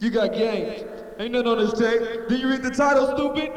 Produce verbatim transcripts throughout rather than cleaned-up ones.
You got game. Ain't nothing on this tape. Did you read the title, stupid?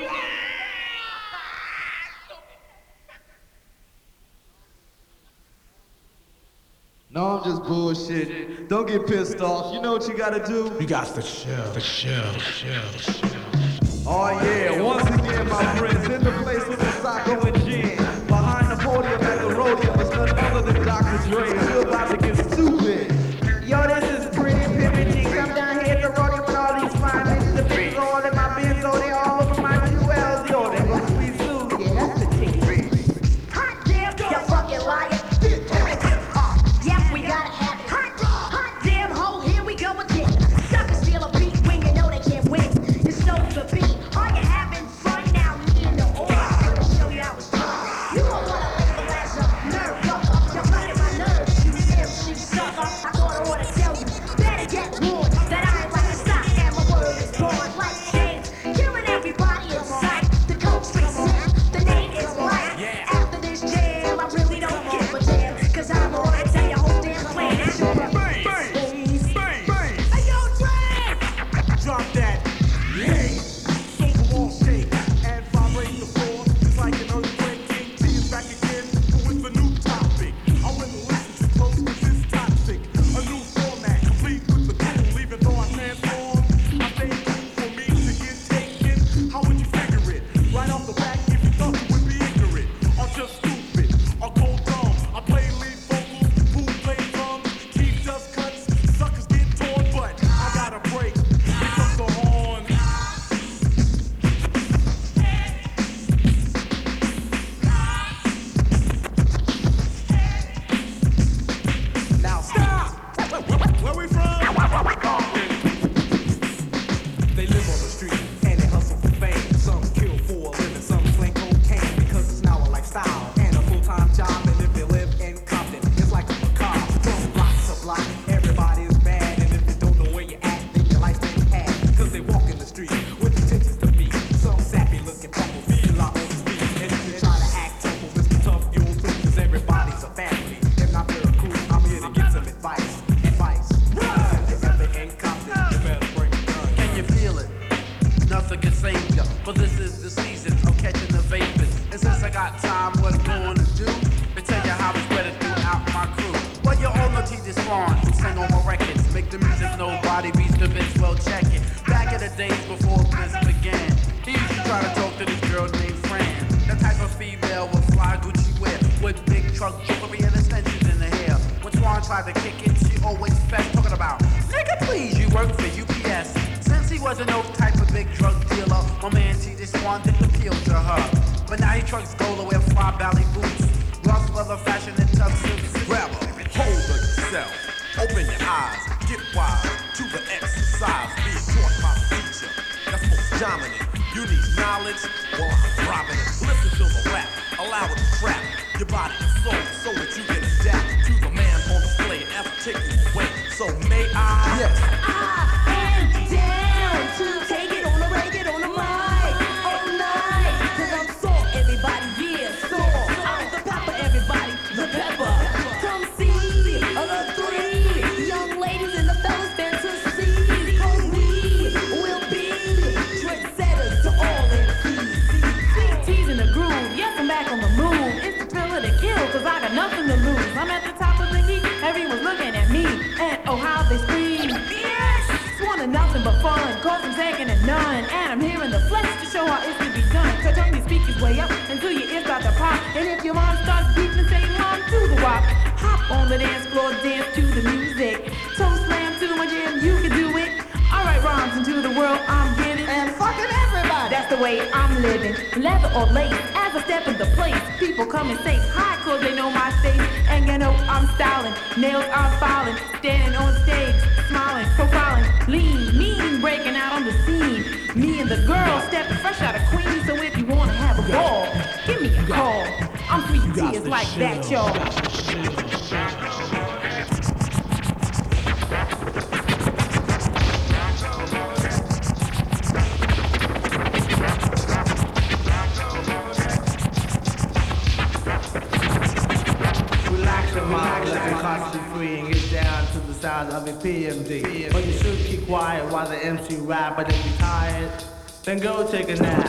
No, I'm just bullshitting. Don't get pissed off. You know what you gotta do? You got the chill, the chill, chill, chill. Oh yeah, once again, my friends, in the place with the Socko and Gin. Behind the podium at the rodeo is none other than Doctor Dre, and we're about to get stupid. Yo, this is pretty pimpin' G. I'm down here at the rodeo with all these fine bitches. The bitches all in my Benzo, they all over my jewels. Yo, they gon' squeeze through. Yeah, that's the T V. Hot damn, you fucking liar. Yes, we gotta have it. Hot, hot damn ho, here we go again. Suckers feel a beat when you know they can't win. You stole the beat. Are you having fun now? Me in the order. Gonna show you how it's done. You don't wanna wait the last up. Nerve fucker. You're biting my nerves. You M C sucker. I thought I ought to tell you. Better get warned that I ain't like a stock and my word is born like James. Killing everybody in sight. The coach street said the name is right. After this jam, I really don't give a damn. Cause I'm on it. Tell your whole damn plan is your Bass, bass, bass. Hey yo, Dre! Drop that. Hey, so wall shake and vibrate the floor. It's like an earthquake. King T is back again with a new topic. I wouldn't listen too close 'cause it's toxic. A new format, complete with the cool. Even though I transform, I stay cool for me to get taken. How would you figure it? Right off the back, if you thought you would be ignorant, or just stupid, or cold dumb. I play lead vocals, who play drums, Keith does cuts, suckers get torn, but I got a break. Here comes the horn. Now stop! Where we from? They live on the street and they hustle for fame. Some kill for a living, some sling cocaine because it's now a lifestyle and a full-time job. And if they live in Compton, it's like a macabre. From block to block, everybody is bad. And if you don't know where you're at, then your life's been had. Cause they walk in the street with intentions to meet some sappy looking couple, feel out on the street. And if you try to act tough, well, Mister Tough, you'll lose. Cause everybody's a family. If not, they're a crew. I'm here to give some advice. Advice. If you're ever in Compton, you better bring a gun. Can you feel it? Nothing can save ya, but this is the season of catching the vapors. And since I got time, what I'm going to do? To tell you how it's better throughout my crew. Well, you all know T this Spawn, who sang on my records. Make the music nobody beats the bitch, well check it. Back in the days before this began, he used to try to talk to this girl named Fran. The type of female with fly Gucci wear, with big truck jewelry and extensions in the hair. When Swan tried to kick it, she always fed talking about, nigga please, you work for U P S. Since he wasn't no type of big drug dealer, my man T just wanted to appeal to her. But now he trucks gold to wear fly valley boots, rough leather fashion and tough suits. Grab her, hold her yourself, open your eyes, get wise to the exercise, be taught my future. That's most dominant. You need knowledge, well I'm dropping it. Listen to the rap, allow it to trap your body and soul so that you can adapt to the man on display and ever take you away. So may I? Yes. I am down to take it on the break it on the mic all night. Cause I'm sore, everybody, yeah, sore. I'm the pepper, everybody, the pepper. Come see the three young ladies and the fellas fantasy. Cause we will be trendsetters to all M Cs. T's in the groove, yes, I'm back on the move. It's the thrill of the kill, cause I got nothing to lose. I'm at the top of the heap, everyone's looking at me. And oh, how they scream. Yes! Wanting nothing but fun, cause I'm taking a none. And I'm here in the flesh to show how it's to be done. So turn your speakers way up until your ears start to pop. And if your mom starts beeping, say mom to the wop. Hop on the dance floor, dance to the music. Toe slam to my jam, you can do it. Alright, rhymes into the world I'm giving. And fucking everybody. That's the way I'm living. Leather or lace, as I step into place. People come and say hi, cause they know my face. And you know I'm styling, nails I'm filing. Standing on stage, smiling, profiling. Lean, mean, breaking out on the scene. Me and the girl stepping fresh out of Queens. So if you wanna have a ball, give me a call. I'm three tears like that, y'all. Relax your mind, let the constant freeing it down to the sound of of your P M D. But you should keep quiet while the M C rap. But if you're tired, then go take a nap.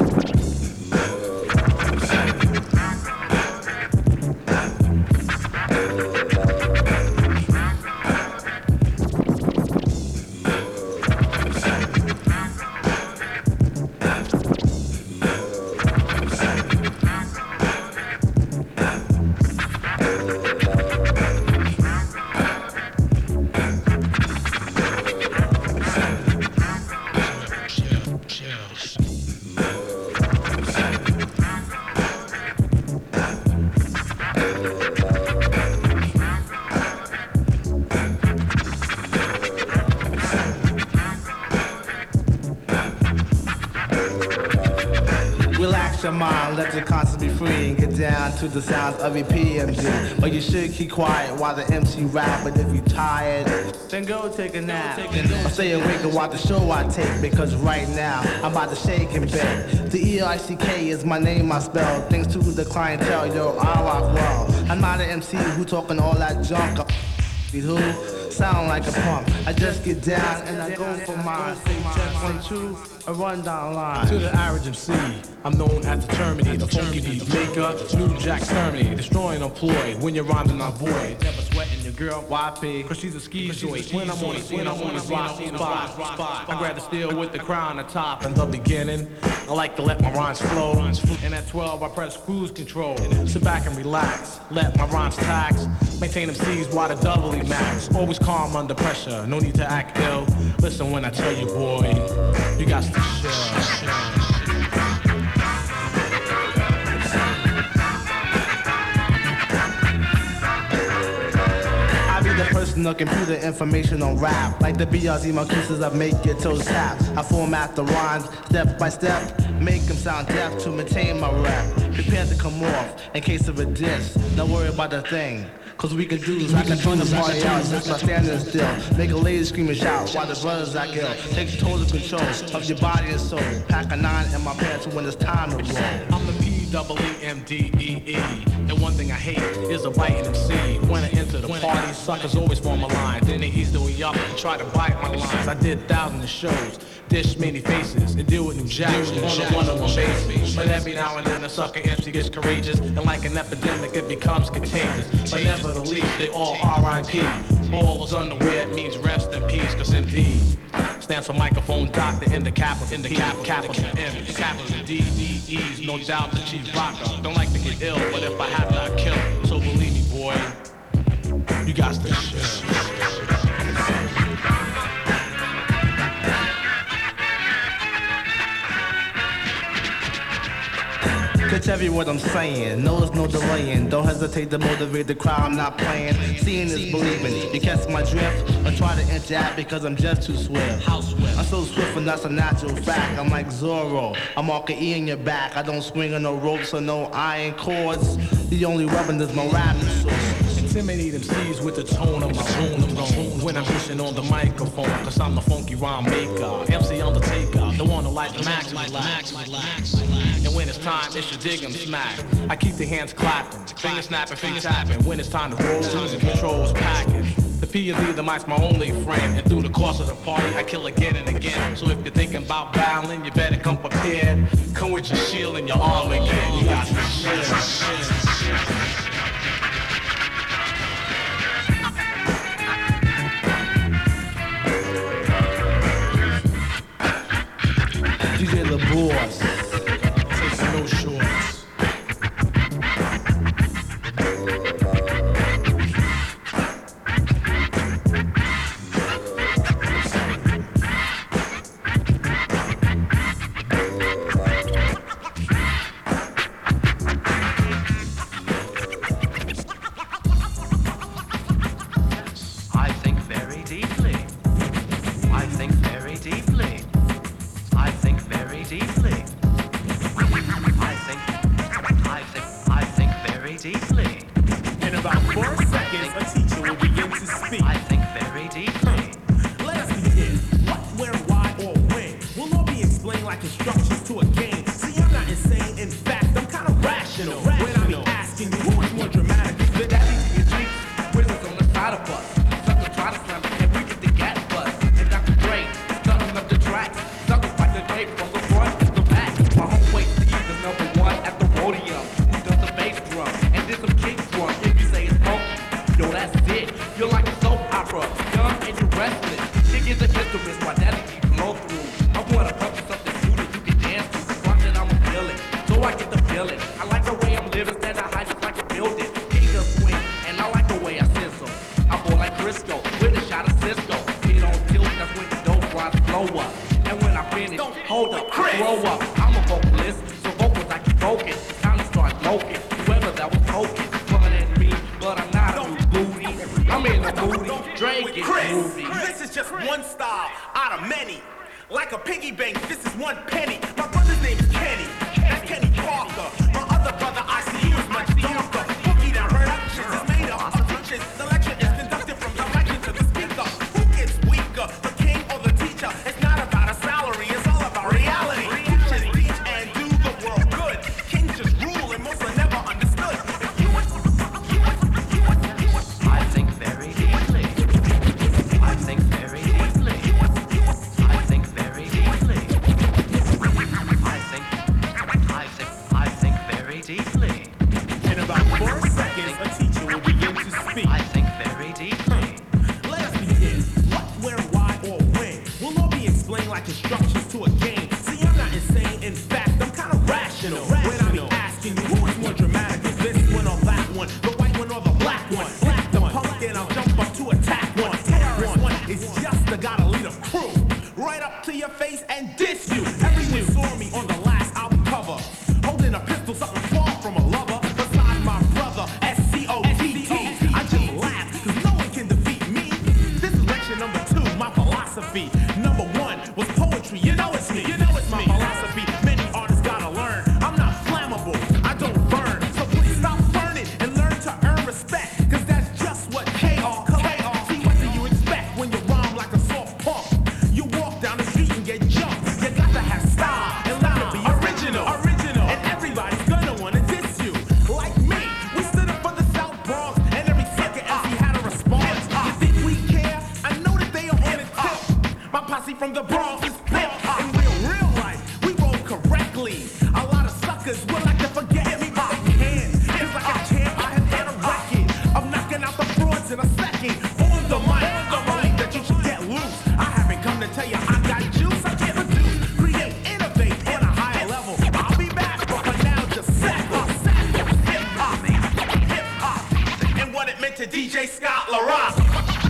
Your mind, let your conscience be free and get down to the sounds of your P M D. But you should keep quiet while the M C rap. But if you're tired, then go take a nap. Or stay awake and watch the show I take. Because right now, I'm about to shake and bake. The E I C K is my name I spell. Thanks to the clientele, yo, I rock well. I'm not an M C who talking all that junk. Who sound like a pump. I just get down and I go for mine. Say check one, two, a run down line. To the average M C, I'm known as the Terminator, the funky beat maker, New Jack Terminator, destroying employed when you're rhyming I void. Never sweating your girl, Y P, cause she's a ski joy. When I'm on it, when I'm on this rock spot, I grab the steel with the crown on top. In the beginning, I like to let my rhymes flow. And at twelve, I press cruise control. Sit back and relax, let my rhymes tax. Maintain M Cs while the doubly max. Always calm under pressure, no need to act ill. Listen when I tell you, boy, you got to chill. The personal computer information on rap. Like the B R Z Marquesas, I make your toes tap. I format the rhymes step by step, make them sound deaf to maintain my rap. Prepare to come off in case of a diss. Don't worry about the thing, cause we can do this. I can turn the party out just by standing still. Make a lady scream and shout while the brothers I kill. Take total control of your body and soul. Pack a nine in my pants when it's time to roll. I'm the P double E M D E E. And one thing I hate is a biting M C. When I enter the party, suckers always form a line. Then they ease the way up and try to bite my lines. I did thousands of shows, dish many faces, and deal with new jacks on a one-on-one basis. But every now and then a sucker M C gets courageous, and like an epidemic it becomes contagious. But never the least, they all R I P. All is underwear means rest in peace, cause indeed stands for microphone doctor in the capital, in the capital, capital M, capital D, D, E's, no doubt the chief rocker. Don't like to get ill, but if I have to, I kill. So believe me, boy, you got this shit. Catch every word I'm saying, no there's no delaying. Don't hesitate to motivate the crowd, I'm not playing. Seeing is believing, you catch my drift or try to interact because I'm just too swift. I'm so swift and that's a natural fact. I'm like Zorro, I'm marking E in your back. I don't swing on no ropes or no iron cords. The only weapon is my rapping sword. Intimidate M Cs with the tone of my tone when I'm pushing on the microphone, cause I'm the funky rhyme maker, M C Undertaker, the one who likes to max, relax, relax. And when it's time, it's your dig 'em smack. I keep the hands clapping, finger snapping, finger tapping. When it's time to roll, the controls packing. The P and D, the mic's my only friend, and through the course of the party, I kill again and again. So if you're thinking about battling, you better come prepared. Come with your shield and your arm again. You got the shit. D J the boss. Takes no shorts. I think very deeply. I think very deeply. I think very deeply. I think, I think, I think very deeply. In about four seconds, a teacher will begin to speak. I think very deeply. Let us begin. What, where, why, or when will all be explained like instructions to a game. See, I'm not insane. In fact, I'm kind of rational. When I be asking you, who is more dramatic? The daddy to your cheeks, wizards on the side of us. Sucker try to slam it, and we get the blow up. And when I finish, hold up, throw up. I'm a vocalist, so vocals I keep broken. Time to start smoking. Whoever that was poking, fun at me, but I'm not a new booty. I'm in the moody, Drake is movie. This is just one style out of many. Like a piggy bank, this is one penny. My brother's name is Kenny. That's Kenny Parker. My other brother, I see you is much darker. Boogie that heard up, shit is made up of punches. The lecture is conducted from the lecture to the speaker. Who gets weaker, the king or the teacher? It's not about a salary, it's all about reality. Teachers teach and do the world good. Kings just rule and most are never understood. If you want, you want, you want, you want. I think very deeply. I think very deeply. I think very deeply. I think, I think, I think very deeply. In about four seconds, a teacher will begin to speak. I think very deeply. Let us begin. What, where, why, or when will all be explained like instructions to a game. See, I'm not insane. In fact, I'm kind of rational. When I be asking you, who is more dramatic, is this one or that one? The white one or the black one? Black the punk, and I'll jump up to attack one. Terrorist one is just the gotta lead a crew. Right up to your face and diss you. Everyone saw me on the last album cover, holding a pistol, something far from a lover. Beside my brother, S C O T T. I just laugh, cause no one can defeat me. This is lecture number two, my philosophy. Number one was poetry, you know it's me. You know it's my philosophy. Many artists gotta learn. I'm not flammable, I don't burn. So please stop burning and learn to earn respect. Cause that's just what K R K R. See, what do you expect when you rhyme like a soft punk? You walk down the street and get jumped. You got to have style and learn to be original. Original. And everybody's gonna wanna diss you. Like me, we stood up for the South Bronx, and every sucker M C had a response. You think we care? I know that they are on it tip. My posse from the Bronx is pimp. In real, real life, we roll correctly. A lot of suckers would like to forget me, but they can't. It's like a champ, I have had a record of knocking out the frauds in a second. On the mic, I believe that you should get loose. I haven't come to tell you I got juice. I can't reduce, create, innovate on a higher level. I'll be back, but for now, just settle. Hip hop, hip hop, and what it meant to D J Scott LaRock.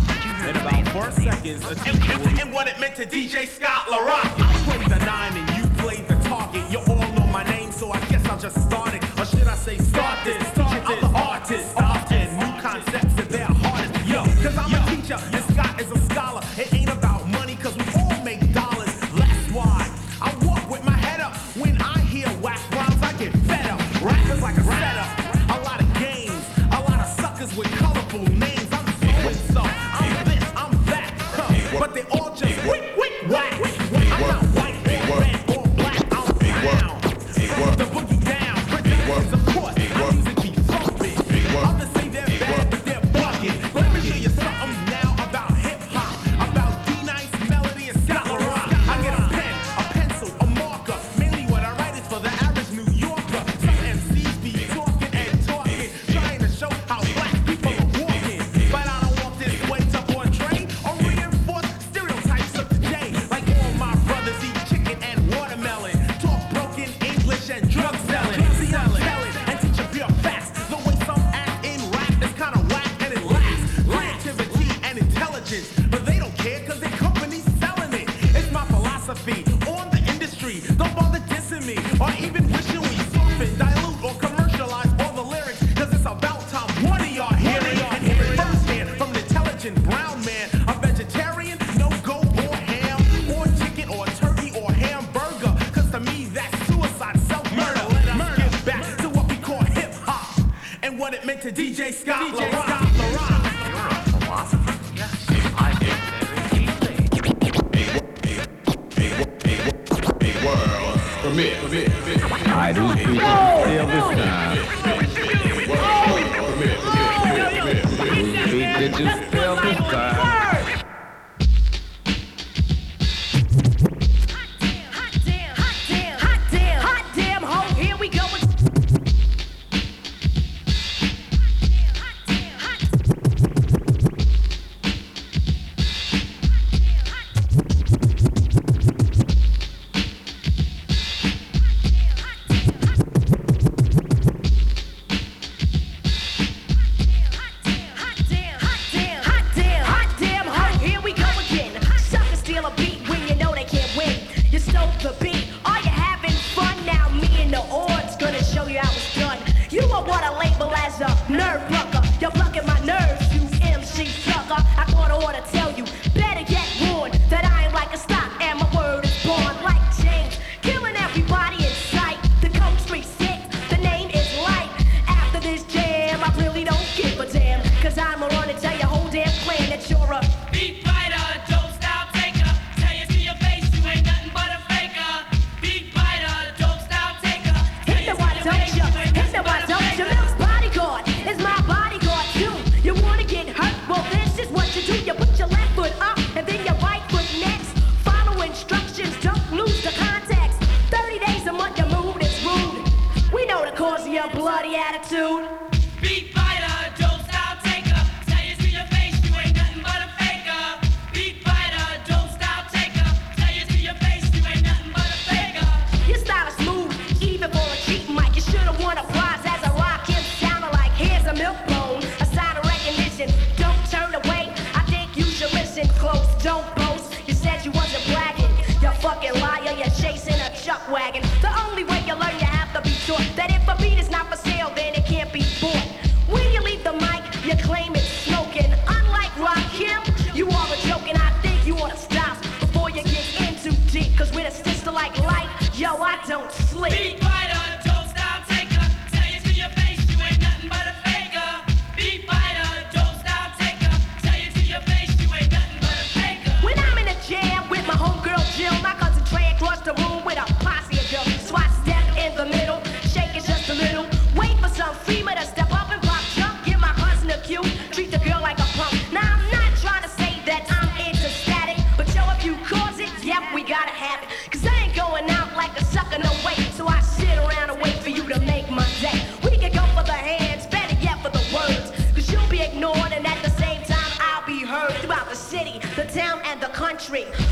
In about four seconds, a teacher will... And what it meant to D J Scott LaRock. I played the nine and you played the target. You all know my name, so I guess I'll just start it. Or should I say start this? Start this. I'm the artist, often new concepts that they're hardest. Yo, cause I'm a teacher and Scott is a scholar. It ain't about money, cause we all make dollars. That's why I walk with my head up. When I hear whack rhymes, I get fed up. Rappers like a setup, a lot of games, a lot of suckers with colorful names. I'm so and so, I'm this, I'm that, huh. But they all just wick, wick, whack. I'm not white, red, or black, I'm brown. From the boogie down, predictions, of course, my music be thumping. Others say they're bad, but they're bugging. Let me show you something now about hip hop, about D-Nice, Melody, and Scott LaRock. I get a pen, a pencil, a marker. Mainly what I write is for the average New Yorker. Some M Cs be talking and talking, trying to show how black people are walking. But I don't walk this way to portray or reinforce stereotypes of today. Like all my brothers eat chicken and watermelon, talk broken English and drug selling. See, I'm telling and teach you pure facts. The way some act in rap is kinda whack and it lacks creativity and intelligence. But they don't care cause their company's selling it. It's my philosophy on the industry. Don't bother dissing me or even wishing we soften, dilute, or commercialize all the lyrics. Cause it's about time one of y'all hear it and hear it firsthand from an intelligent brown man. A vegetarian, no goat or ham, or chicken or turkey or hamburger. Cause to me that's suicide, self-murder. Let us get back to what we call hip hop and what it meant to D J Scott LaRock. You're a philosopher. Yes, I think very deeply. World. Permit, permit, permit. I do speak still this time. Permit, permit, permit, permit. Speak digits still this time. Hot damn, hot damn, hot damn, hot damn, ho, here we go.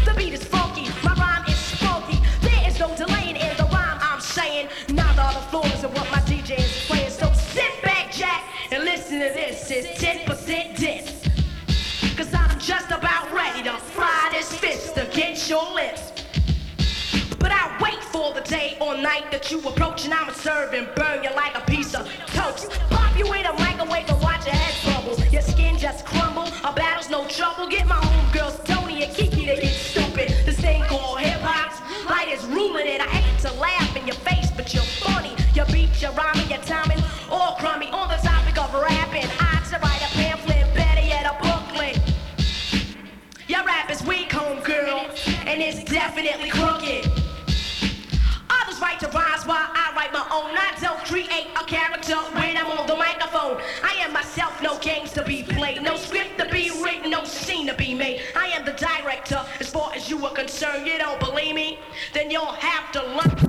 The beat is funky, my rhyme is spunky. There is no delaying in the rhyme I'm saying. Neither are the floors of what my D J is playing. So sit back, Jack, and listen to this. It's ten percent diss. Cause I'm just about ready to fry this fist against your lips. But I wait for the day or night that you approach and I'ma serve and burn you like a piece of toast. Pop you in a microwave and watch your head bubble. Your skin just crumble, a battle's no trouble. Get my homegirls Tony and Kiki to get stupid. This thing called hip-hop's light is ruling it. I hate to laugh in your face, but you're funny. Your beat, your rhyming, your timing, all crummy. On the topic of rapping, I to write a pamphlet, better yet a booklet. Your rap is weak, homegirl, and it's definitely crooked. Others write to rhymes while I write my own. I don't create a character when I'm on the microphone. I am myself, no games to be played, no script to be written, no scene to be made. I am the director, as far as you are concerned. You don't believe me? Then you'll have to learn.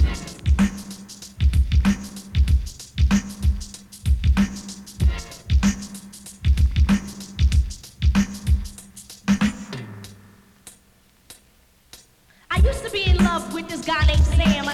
I used to be in love with this guy named Sam.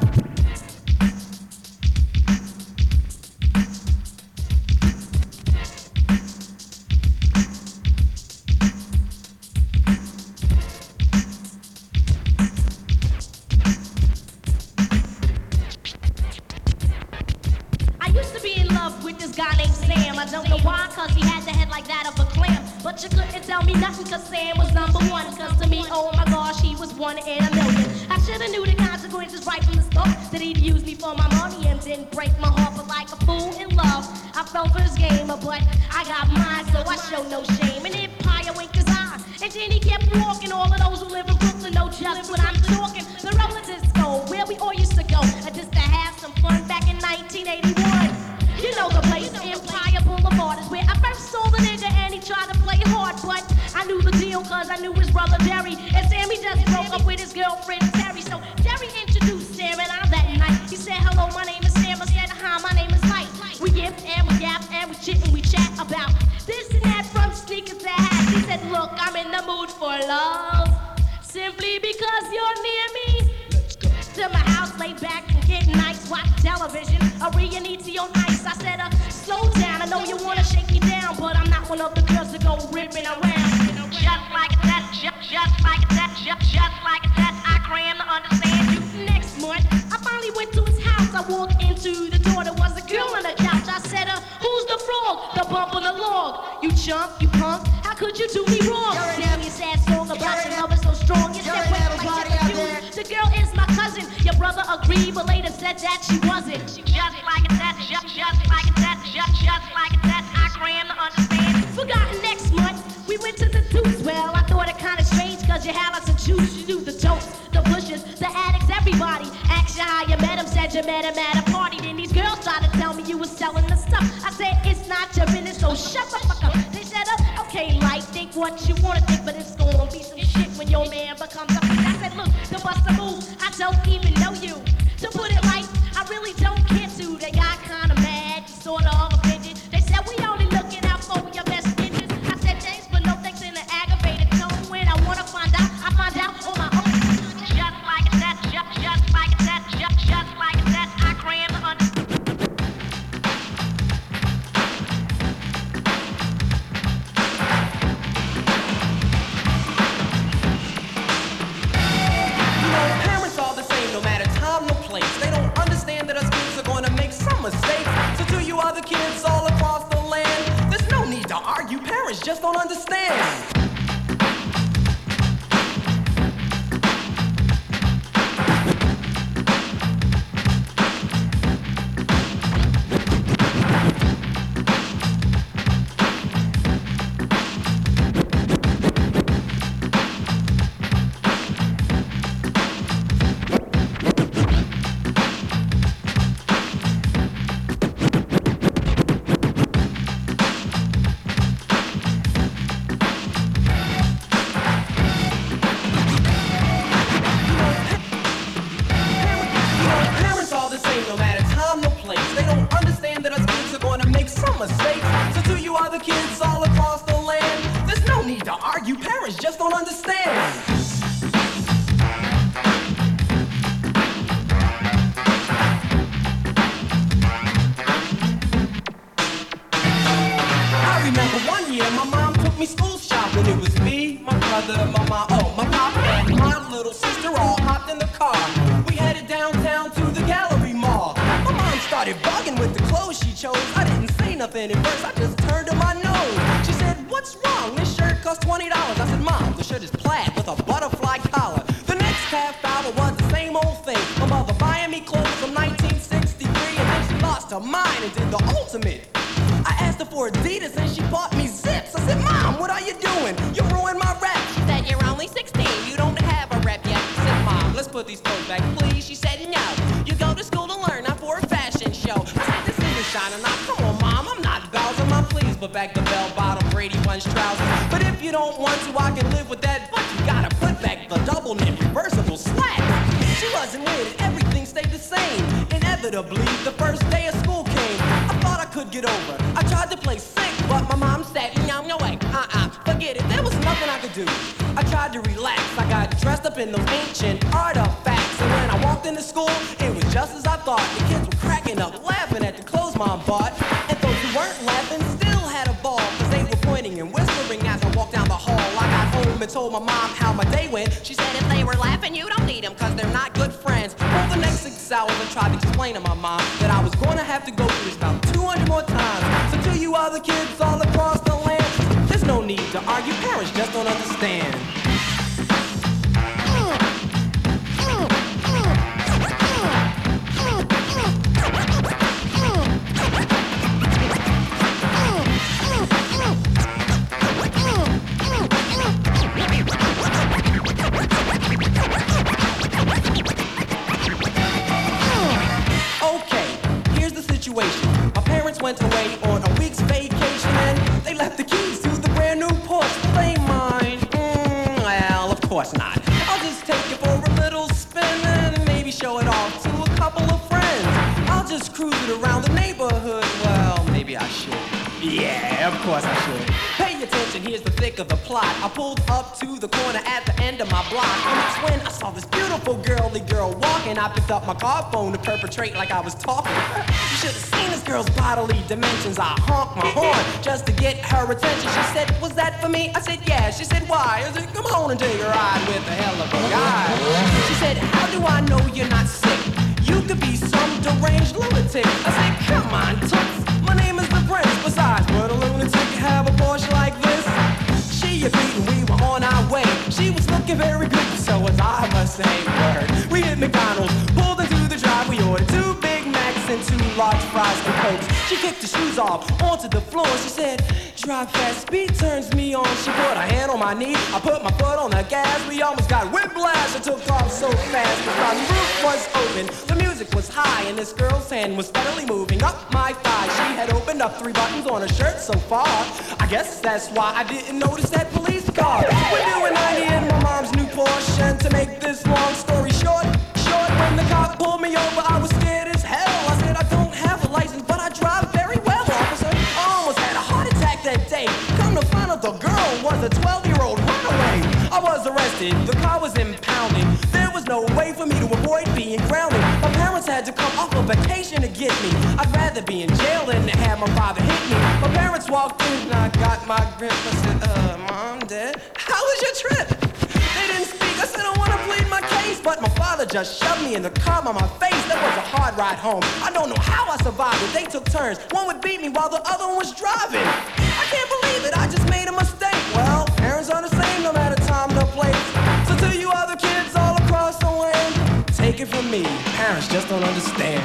I used to be in love with this guy named Sam. I don't know why, cause he had the head like that of a clam. But you couldn't tell me nothing, cause Sam was number one. Cause to me, oh my gosh, he was one in a million. I should've knew the consequences right from the start. That he'd use me for my money and then break my heart. But like a fool in love, I fell for his game. But I got mine, so I show no shame. And Empire winked his eye, and then he kept walking. All of those who live in Brooklyn know just what I'm talking. The roller disco, where we all used to go, uh, just to have some fun back in nineteen eighty-one. You know the place, Empire Boulevard, is where I first saw the nigga, and he tried to play hard, but I knew the deal, cause I knew his brother Jerry. And Sammy just broke up with his girlfriend Terry. So Terry introduced Sam and I that night. He said, hello, my name is Sam. I said, hi, my name is Mike. We yip and we yap and we chit and we chat about this and that, from sneakers to hats. He said, look, I'm in the mood for love, simply because you're near me. To my house, lay back and get nice, watch television, Arianiti on ice. I said, uh, slow down, I know you wanna shake me down, but I'm not one of the girls that go ripping around. Just like that, just, just like that, just, just like that, I cram to understand you. Next month, I finally went to his house. I walked into the door, there was a girl on the couch. I said, uh, who's the frog? The bump on the log. You chump, you punk, how could you do me wrong? Tell me a sad song about your love is so strong. You said, wait, like you, the girl is my cousin. Your brother agreed, but later said that she wasn't. She just like that, just, just like that, just, just like that, I cram to understand. Forgotten next month, we went to the Deuce. Well, I thought it kinda strange, cause you had lots of juice. You knew the toast, the bushes, the addicts, everybody. Asked you how you met him, said you met him at a party. Then these girls tried to tell me you was selling the stuff. I said, it's not your business, so shut the fuck up. They said, uh, okay, like, think what you wanna think, but it's gonna be some shit when your man becomes a freak. I said, look, to bust a move, I don't even know you. To put it like, I really don't care to. They got kinda mad, sort of offended. They said, we only looking out for your best interests. I said, thanks, but no thanks in an aggravated tone. When I wanna find out, I find out on my own. Just like that, just, just like that, just, just like that, I cram to understand. They don't understand that us kids are gonna make some mistakes. So to you other kids all across the land, there's no need to argue, parents just don't understand. Mistakes. So to you other kids all across the land, there's no need to argue, parents just don't understand. my little sister all hopped in the car. We headed downtown to the Gallery Mall. My mom started bugging with the clothes she chose. I didn't say nothing at first, I just turned to my nose. She said, what's wrong? This shirt costs twenty dollars. I said, Mom, the shirt is plaid with a butterfly collar. The next half hour was the same old thing. My mother buying me clothes from nineteen sixty-three, and then she lost her mind and did the ultimate. I asked her for Adidas and she bought me Zips. I said, Mom, what are you doing? You ruined my rap. She said, you're only sixteen, you don't have a rep yet. I said, Mom, let's put these clothes back, please. She said, no, you go to school to learn, not for a fashion show. I said, this isn't shining out. Come on, Mom, I'm not Bowser, Mom, please. But back the bell-bottom Brady Bunch trousers. But if you don't want to, I can live with that. But you gotta put back the double-knit reversible slacks. She wasn't with it, everything stayed the same. Inevitably, the first day of school came. I thought I could get over. I tried to play sick, but my mom said, no, no way, uh-uh, forget it. There was nothing I could do. I tried to relax. I got dressed up in those ancient artifacts. And when I walked into school, it was just as I thought. The kids were cracking up, laughing at the clothes Mom bought. And those who weren't laughing still had a ball, cause they were pointing and whispering as I walked down the hall. I got home and told my mom how my day went. She said, if they were laughing, you don't need them, cause they're not good friends. For the next six hours, I tried to explain to my mom that I was gonna have to go through this about two hundred more times. So to you other kids all across the land, there's no need to argue, parents just don't understand. My parents went away on a week's vacation and they left the keys to the brand new Porsche. They mine? Mm, well, of course not. I'll just take it for a little spin and maybe show it off to a couple of friends. I'll just cruise it around the neighborhood. Well, maybe I should. Yeah, of course I should. Pay attention, here's the thick of the plot. I pulled up to the corner at the end of my block, and that's when I saw this beautiful girly girl walking. I picked up my car phone to perpetrate like I was talking. You should have seen this girl's bodily dimensions. I honked my horn just to get her attention. She said, was that for me? I said, yeah. She said, why? I said, come on and take a ride with a hell of a guy. She said, how do I know you're not sick? You could be some deranged lunatic. I said, come on, toots. My name is the Prince. Besides, would a lunatic have a Porsche like this? She agreed and we were on our way. She was looking very good, so was I, must say. Word. We hit McDonald's, pulled into the drive. We ordered two Big Macs and two large fries and Cokes. She kicked the shoes off onto the floor. She said, drive fast, speed turns me on. She put her hand on my knee. I put my foot on the gas. We almost got whiplash. I took off so fast. The front roof was open. The music was high and this girl's hand was steadily moving up my thigh. She had opened up three buttons on her shirt so far. I guess that's why I didn't notice that police car. We're doing ninety in my mom's new Porsche. And to make this long story short, short, when the cop pulled me over, I was scared as hell. I said, I don't have a license, but I drive very well, officer. I almost had a heart attack that day. Come to find out the girl was a twelve-year-old runaway. I was arrested, the car was impounded. There was no way for me to avoid being grounded. My parents had to come off a vacation to get me. I'd rather be in jail than to have my father hit me. My parents walked in and I got my grip. I said, uh, Mom, Dad, how was your trip? They didn't speak. I said, I want to plead my case. But my father just shoved me in the car by my face. That was a hard ride home. I don't know how I survived it. They took turns. One would beat me while the other one was driving. I can't believe it. I just made a mistake. Well, parents are the same no matter time or place. So to you other kids all across the land, take it from me. Parents just don't understand.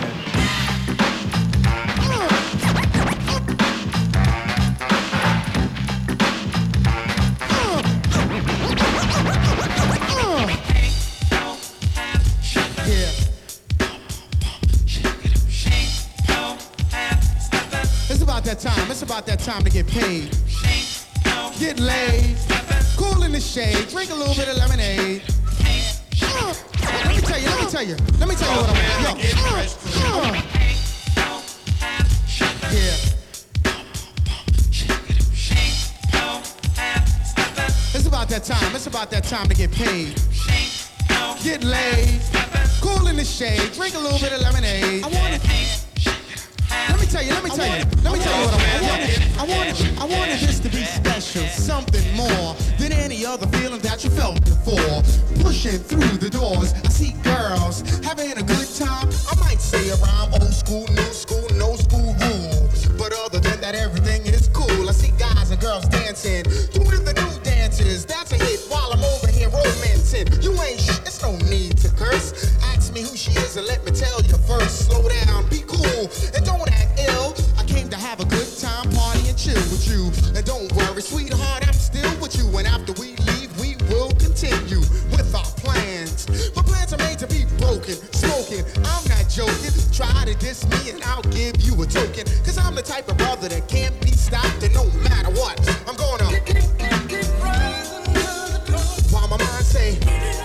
That time, it's about that time to get paid. Get laid, cool in the shade, drink a little bit of lemonade. Uh, let me tell you, let me tell you, let me tell you what I want. Yo, uh, uh, yeah. It's about that time, it's about that time to get paid. Get laid, cool in the shade, drink a little bit of lemonade. I wanna Let me tell you, let me tell you, let me tell you what I wanted. I wanted, I wanted this to be special, something more than any other feeling that you felt before. Pushing through the doors, I see girls having a good time. I might say a rhyme, old school, new school, no school rule. But other than that, everything is cool. I see guys and girls dancing, doing the new dances. That's a hit while I'm over here romancing. You ain't shit, there's no need to curse. Ask me who she is and let me tell you first. Slow down, be cool, and don't act ill. I came to have a good time, party and chill with you. And don't worry, sweetheart, I'm still with you. And after we leave, we will continue with our plans. My plans are made to be broken, smoking. I'm not joking. Try to diss me and I'll give you a token. Cause I'm the type of brother that can't be stopped. And no matter what, I'm gonna while my mind say,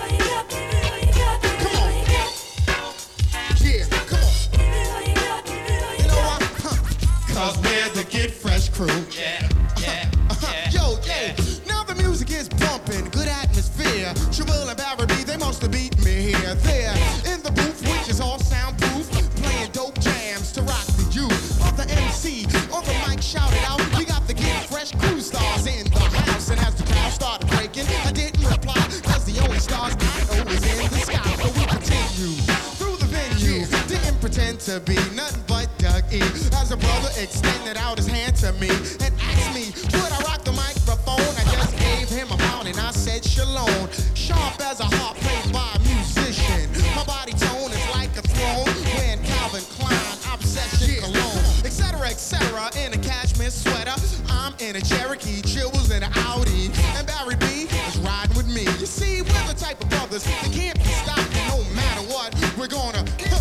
come on. Yeah, come on. You know what? Huh. Cause we're the Get Fresh crew. Yeah, yeah, yeah. Yo, yeah. Now the music is bumping, good atmosphere. Shabelle and Barry B, they must have beat me here. There, in the booth, which is all soundproof, playing dope jams to rock the youth. Of the M C, on the mic shouted out, we got the Get Fresh crew stars in the house. And as the crowd started breaking, I didn't reply, cause the only stars I know is in the sky. So we continue through the venue, didn't pretend to be nothing but Doug E. As a brother extended out his hand to me and asked me, would I rock the microphone? I just gave him a pound and I said shalom. Sharp as a harp played by a musician. My body tone is like a throne when Calvin Klein, obsession, cologne, et cetera, et cetera. In a cashmere sweater, I'm in a Cherokee, Chills in an Audi, and Barry B is riding with me. You see, we're the type of brothers that can't be stopped, and no matter what, we're gonna huh.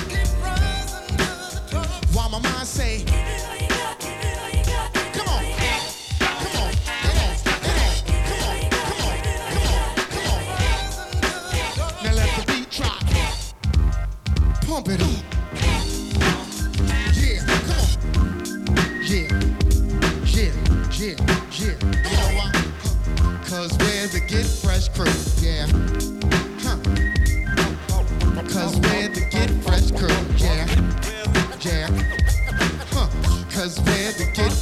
While my mind say, come on, come on, come on, come on, come on, come on, come on, come on. Now let the beat drop, pump it up. Yeah, come on. Yeah, yeah, yeah, yeah. You know why? Cause we're the Get Fresh crew. Yeah. Huh. Cause we're the Get Fresh crew. Yeah. Yeah. Huh. Cause we're the Get